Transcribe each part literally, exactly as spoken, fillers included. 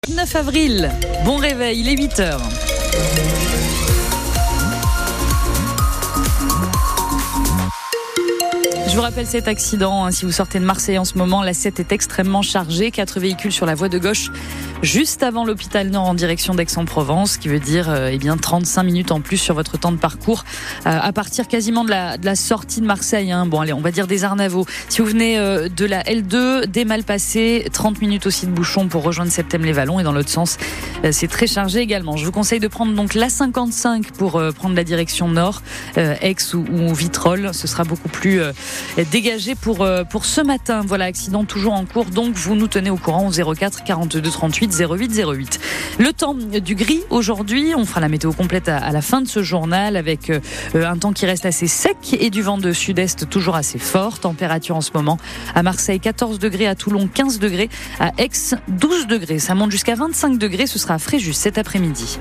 neuf avril, bon réveil, il est huit heures. Je vous rappelle cet accident, hein, si vous sortez de Marseille en ce moment, l'A sept est extrêmement chargée, quatre véhicules sur la voie de gauche juste avant l'hôpital Nord en direction d'Aix-en-Provence, ce qui veut dire euh, eh bien trente-cinq minutes en plus sur votre temps de parcours euh, à partir quasiment de la, de la sortie de Marseille. Hein. Bon allez, on va dire des Arnavaux. Si vous venez euh, de la L deux, des Malpassés, trente minutes aussi de bouchon pour rejoindre Septème-les-Vallons, et dans l'autre sens, euh, c'est très chargé également. Je vous conseille de prendre donc l'A cinquante-cinq pour euh, prendre la direction Nord, euh, Aix ou, ou Vitrolles. Ce sera beaucoup plus euh, dégagé pour, euh, pour ce matin. Voilà, accident toujours en cours, donc vous nous tenez au courant au zéro quatre quarante-deux trente-huit zéro huit zéro huit. Le temps du gris aujourd'hui, on fera la météo complète à, à la fin de ce journal avec euh, un temps qui reste assez sec et du vent de sud-est toujours assez fort. Température en ce moment à Marseille quatorze degrés, à Toulon quinze degrés, à Aix douze degrés. Ça monte jusqu'à vingt-cinq degrés, ce sera à Fréjus cet après-midi.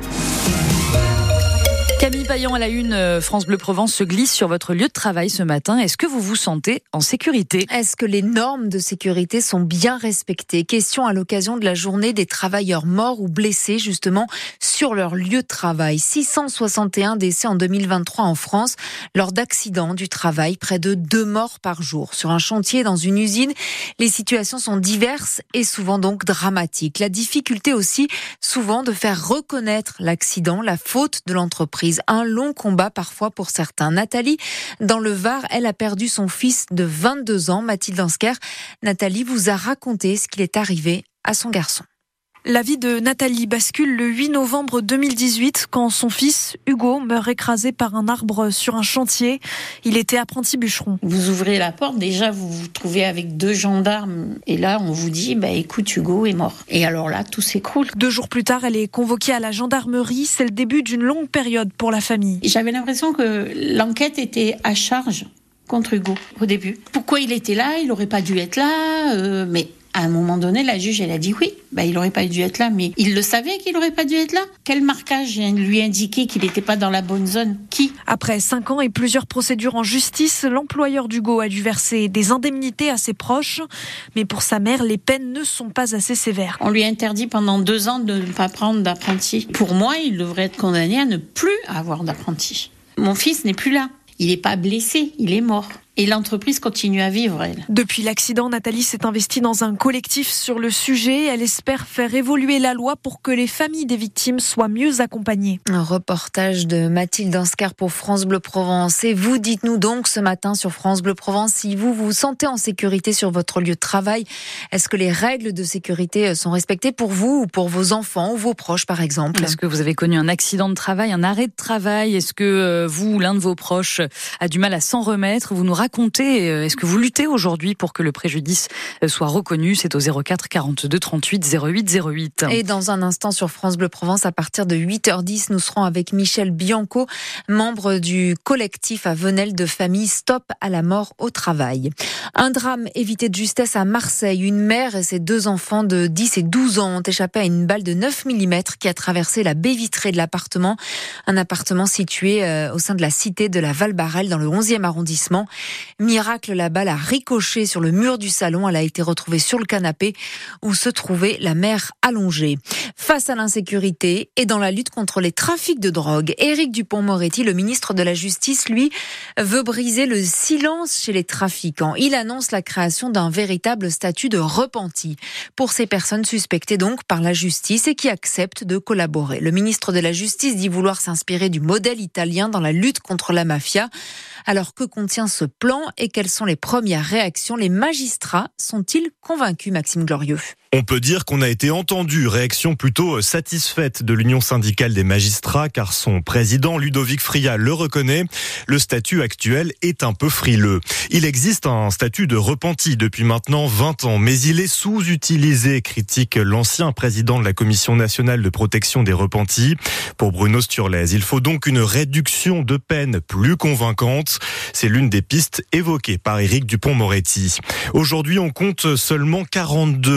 Camille Payan à la une, France Bleu Provence se glisse sur votre lieu de travail ce matin. Est-ce que vous vous sentez en sécurité ? Est-ce que les normes de sécurité sont bien respectées ? Question à l'occasion de la journée des travailleurs morts ou blessés justement sur leur lieu de travail. six cent soixante et un décès en deux mille vingt-trois en France lors d'accidents du travail, près de deux morts par jour. Sur un chantier, dans une usine, les situations sont diverses et souvent donc dramatiques. La difficulté aussi souvent de faire reconnaître l'accident, la faute de l'entreprise. Un long combat parfois pour certains. Nathalie, dans le Var, elle a perdu son fils de vingt-deux ans, Mathilde Ansker. Nathalie vous a raconté ce qu'il est arrivé à son garçon. La vie de Nathalie bascule le huit novembre deux mille dix-huit quand son fils, Hugo, meurt écrasé par un arbre sur un chantier. Il était apprenti bûcheron. Vous ouvrez la porte, déjà vous vous trouvez avec deux gendarmes et là on vous dit bah, « écoute, Hugo est mort ». Et alors là, tout s'écroule. Deux jours plus tard, elle est convoquée à la gendarmerie. C'est le début d'une longue période pour la famille. J'avais l'impression que l'enquête était à charge contre Hugo au début. Pourquoi il était là ? Il n'aurait pas dû être là, euh, mais... À un moment donné, la juge, elle a dit oui, bah, il n'aurait pas dû être là, mais il le savait qu'il n'aurait pas dû être là. Quel marquage lui indiquait qu'il n'était pas dans la bonne zone ? Qui ? Après cinq ans et plusieurs procédures en justice, l'employeur d'Hugo a dû verser des indemnités à ses proches. Mais pour sa mère, les peines ne sont pas assez sévères. On lui a interdit pendant deux ans de ne pas prendre d'apprenti. Pour moi, il devrait être condamné à ne plus avoir d'apprenti. Mon fils n'est plus là. Il n'est pas blessé, il est mort. Et l'entreprise continue à vivre, elle. Depuis l'accident, Nathalie s'est investie dans un collectif sur le sujet. Elle espère faire évoluer la loi pour que les familles des victimes soient mieux accompagnées. Un reportage de Mathilde Ansker pour France Bleu Provence. Et vous, dites-nous donc ce matin sur France Bleu Provence si vous vous sentez en sécurité sur votre lieu de travail. Est-ce que les règles de sécurité sont respectées pour vous ou pour vos enfants ou vos proches, par exemple ? Est-ce que vous avez connu un accident de travail, un arrêt de travail ? Est-ce que vous ou l'un de vos proches a du mal à s'en remettre ? Vous nous racontez, est-ce que vous luttez aujourd'hui pour que le préjudice soit reconnu ? C'est au zéro quatre quarante-deux trente-huit zéro huit zéro huit. Et dans un instant sur France Bleu Provence, à partir de huit heures dix, nous serons avec Michel Bianco, membre du collectif à Venelle de famille Stop à la mort au travail. Un drame évité de justesse à Marseille. Une mère et ses deux enfants de dix et douze ans ont échappé à une balle de neuf millimètres qui a traversé la baie vitrée de l'appartement. Un appartement situé au sein de la cité de la Val-Barrel dans le onzième arrondissement. Miracle, la balle a ricoché sur le mur du salon. Elle a été retrouvée sur le canapé où se trouvait la mère allongée. Face à l'insécurité et dans la lutte contre les trafics de drogue, Éric Dupond-Moretti, le ministre de la Justice, lui, veut briser le silence chez les trafiquants. Il annonce la création d'un véritable statut de repenti pour ces personnes suspectées donc par la justice et qui acceptent de collaborer. Le ministre de la Justice dit vouloir s'inspirer du modèle italien dans la lutte contre la mafia. Alors que contient ce plan et quelles sont les premières réactions ? Les magistrats sont-ils convaincus, Maxime Glorieux ? On peut dire qu'on a été entendu, réaction plutôt satisfaite de l'Union syndicale des magistrats car son président Ludovic Fria le reconnaît, le statut actuel est un peu frileux. Il existe un statut de repenti depuis maintenant vingt ans, mais il est sous-utilisé, critique l'ancien président de la Commission nationale de protection des repentis. Pour Bruno Sturlez, il faut donc une réduction de peine plus convaincante. C'est l'une des pistes évoquées par Éric Dupond-Moretti. Aujourd'hui, on compte seulement quarante-deux repentis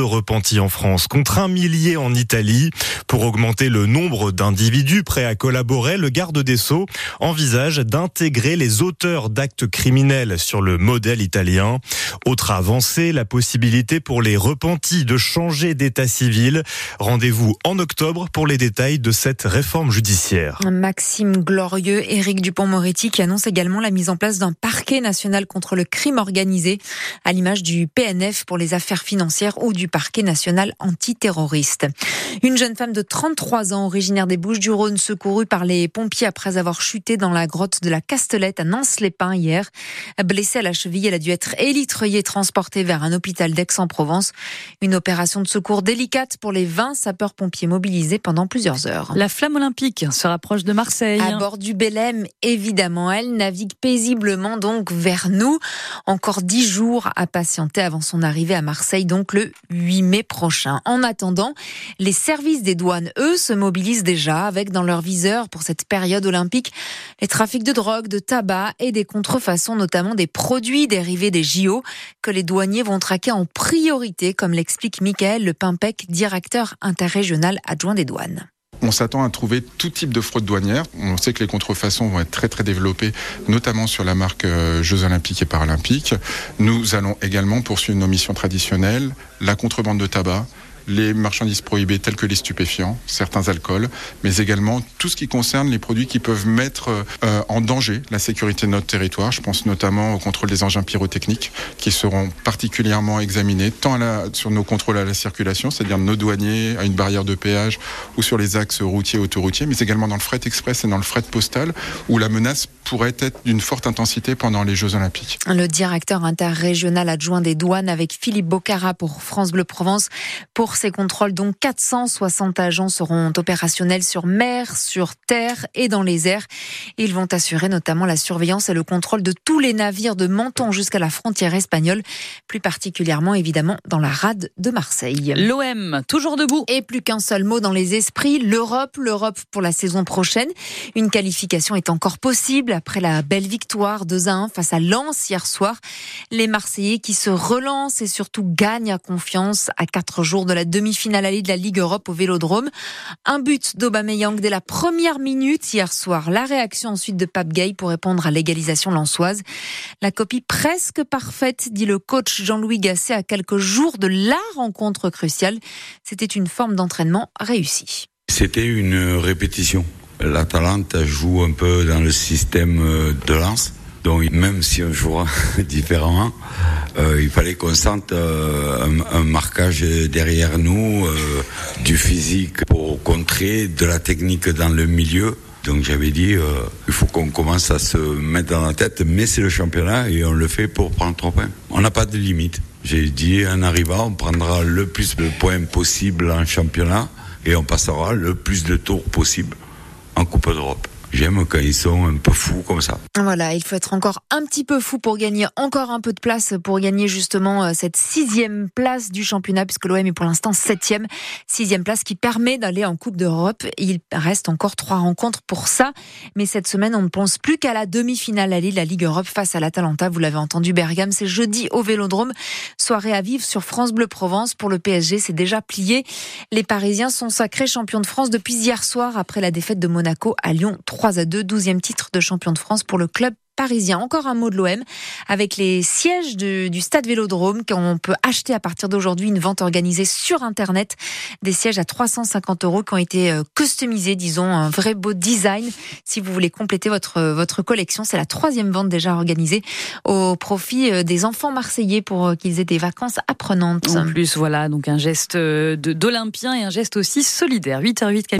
repentis en France contre un millier en Italie. Pour augmenter le nombre d'individus prêts à collaborer, le garde des Sceaux envisage d'intégrer les auteurs d'actes criminels sur le modèle italien. Autre avancée, la possibilité pour les repentis de changer d'état civil. Rendez-vous en octobre pour les détails de cette réforme judiciaire. Maxime Glorieux, Éric Dupond-Moretti qui annonce également la mise en place d'un parquet national contre le crime organisé, à l'image du P N F pour les affaires financières ou du parquet national antiterroriste. Une jeune femme de trente-trois ans, originaire des Bouches-du-Rhône, secourue par les pompiers après avoir chuté dans la grotte de la Castelette à Nance-les-Pins hier. Blessée à la cheville, elle a dû être élitreillée et transportée vers un hôpital d'Aix-en-Provence. Une opération de secours délicate pour les vingt sapeurs-pompiers mobilisés pendant plusieurs heures. La flamme olympique se rapproche de Marseille. À bord du Belém, évidemment, elle navigue paisiblement donc vers nous. Encore dix jours à patienter avant son arrivée à Marseille, donc le huit mai prochain. En attendant, les services des douanes, eux, se mobilisent déjà avec dans leur viseur pour cette période olympique les trafics de drogue, de tabac et des contrefaçons, notamment des produits dérivés des J O que les douaniers vont traquer en priorité, comme l'explique Michael Le Pimpec, directeur interrégional adjoint des douanes. On s'attend à trouver tout type de fraude douanière. On sait que les contrefaçons vont être très très développées, notamment sur la marque Jeux Olympiques et Paralympiques. Nous allons également poursuivre nos missions traditionnelles, la contrebande de tabac, les marchandises prohibées telles que les stupéfiants, certains alcools, mais également tout ce qui concerne les produits qui peuvent mettre euh, en danger la sécurité de notre territoire. Je pense notamment au contrôle des engins pyrotechniques qui seront particulièrement examinés tant à la, sur nos contrôles à la circulation, c'est-à-dire nos douaniers à une barrière de péage ou sur les axes routiers et autoroutiers, mais également dans le fret express et dans le fret postal où la menace pourrait être d'une forte intensité pendant les Jeux Olympiques. Le directeur interrégional adjoint des douanes avec Philippe Bocara pour France Bleu Provence. Pour ces contrôles, dont quatre cent soixante agents seront opérationnels sur mer, sur terre et dans les airs. Ils vont assurer notamment la surveillance et le contrôle de tous les navires de Menton jusqu'à la frontière espagnole, plus particulièrement évidemment dans la rade de Marseille. L'O M, toujours debout. Et plus qu'un seul mot dans les esprits, l'Europe, l'Europe pour la saison prochaine. Une qualification est encore possible après la belle victoire deux à un face à Lens hier soir. Les Marseillais qui se relancent et surtout gagnent à confiance à quatre jours de la demi-finale allée de la Ligue Europe au Vélodrome. Un but d'Aubameyang dès la première minute hier soir. La réaction ensuite de Pape Gueye pour répondre à l'égalisation lensoise. La copie presque parfaite, dit le coach Jean-Louis Gasset à quelques jours de la rencontre cruciale. C'était une forme d'entraînement réussie. C'était une répétition. L'Atalante joue un peu dans le système de Lens. Donc même si on jouera différemment, euh, il fallait qu'on sente euh, un, un marquage derrière nous, euh, du physique pour contrer, de la technique dans le milieu. Donc j'avais dit, euh, il faut qu'on commence à se mettre dans la tête, mais c'est le championnat et on le fait pour prendre trois points. On n'a pas de limite. J'ai dit, en arrivant, on prendra le plus de points possible en championnat et on passera le plus de tours possible en Coupe d'Europe. J'aime quand ils sont un peu fous comme ça. Voilà, il faut être encore un petit peu fou pour gagner encore un peu de place, pour gagner justement cette sixième place du championnat, puisque l'O M est pour l'instant septième. Sixième place qui permet d'aller en Coupe d'Europe. Il reste encore trois rencontres pour ça. Mais cette semaine, on ne pense plus qu'à la demi-finale allée de la Ligue Europe face à l'Atalanta. Vous l'avez entendu, Bergame, c'est jeudi au Vélodrome. Soirée à vivre sur France Bleu Provence. Pour le P S G, c'est déjà plié. Les Parisiens sont sacrés champions de France depuis hier soir, après la défaite de Monaco à Lyon trois à deux, douzième titre de champion de France pour le club parisien. Encore un mot de l'O M avec les sièges de, du stade Vélodrome qu'on peut acheter à partir d'aujourd'hui, une vente organisée sur internet, des sièges à trois cent cinquante euros qui ont été customisés, disons un vrai beau design. Si vous voulez compléter votre, votre collection, c'est la troisième vente déjà organisée au profit des enfants marseillais pour qu'ils aient des vacances apprenantes. En plus, voilà, donc un geste de, d'Olympien et un geste aussi solidaire. huit heures huit